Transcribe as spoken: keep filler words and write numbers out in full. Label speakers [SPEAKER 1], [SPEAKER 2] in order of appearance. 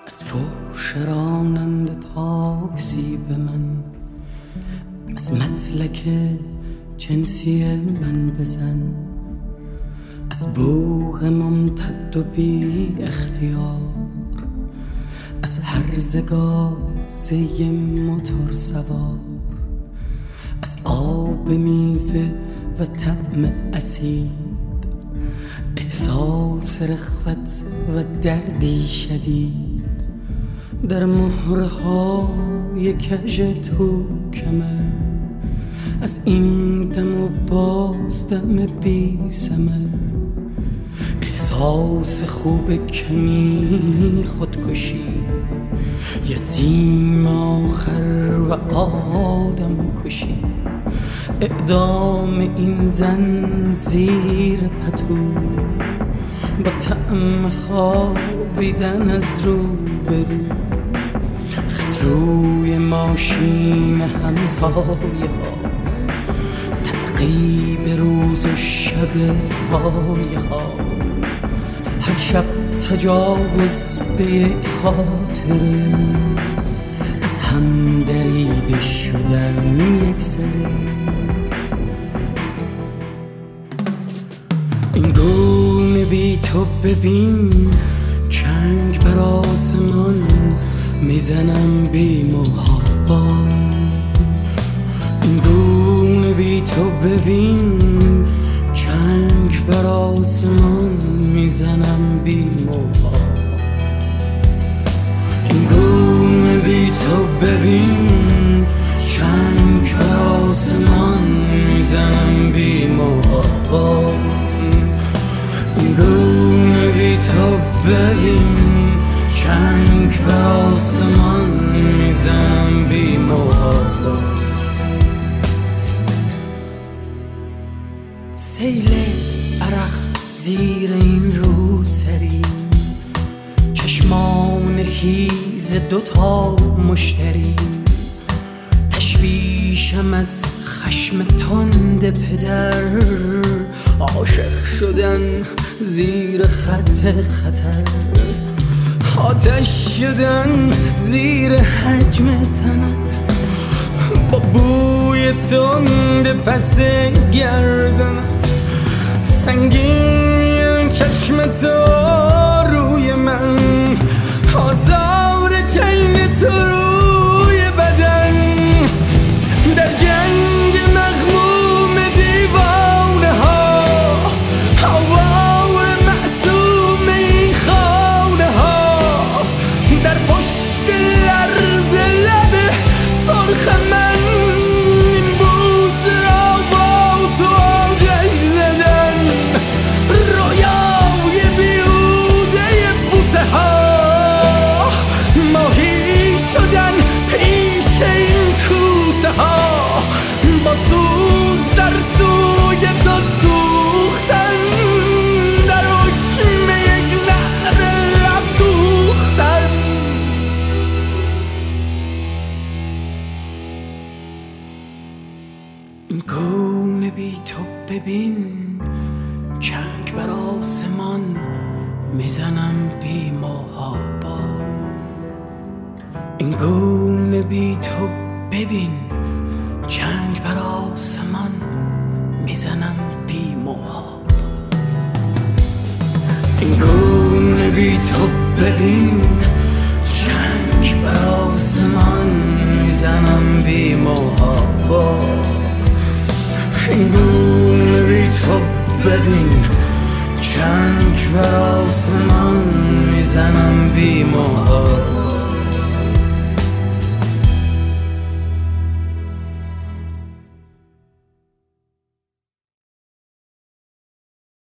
[SPEAKER 1] از فحش راننده تاکسی به من، از مطلق جنسی من بزن، از بوق ممتد و بی اختیار، از هرزه گازه موتور سوار، از آب میوه و طعم اسید، احساس رخوت و دردی شدید در مهره های کژ تو کمر، از این دم و باز دم بی ثمر، احساس خوب کمی خودکشی، یه سیم آخر و آدم کشی، اعدام این زن زیر پتو با طعم خوابیدن از رو برو، خط روی ماشین همسایه ها، تعقیب روز و شب سایه ها، هر شب تجاوز به یک خاطره، از هم دریده شدن یک سره. این گونه بی تو ببین چنگ بر آسمان میزنم بی محابا، این گونه بی تو ببین چنگ بر آسمان میزنم بی محابا، این گونه بی تو ببین چنگ بر آسمان میزنم بی محابا، این گونه بی تو ببین چنگ بر آسمان میزنم بی محابا. سیل عرق زیر این روسری، چشمان هیز دوتا مشتری، تشویشم از خشم تند پدر، عاشق شدن زیر خط خطر، آتش شدن زیر حجم تنت، با بوی تند پس گردنت، سنگین چشم تو روی من، آزار چنگ تو روی بدن، در جنگ مغموم دیوانه ها، هوای معصوم این خانه ها، در پشت لرز لب سرخ من، این بوس را با تو آتش زدن، رویای بیهوده بوسه ها، ماهی شدن پیش این کوسه ها، با سوز در سوی تو سوختن، در حکم یک نهر لب دوختن. این گونه بی تو ببین چنگ بر آسمان میزنم بی محابا، این گونه بی تو ببین چنگ بر آسمان میزنم بی محابا، این گونه بی تو ببین چنگ بر آسمان میزنم بی محابا، این گونه بی تو ببین چنگ بر آسمان میزنم بی محابا.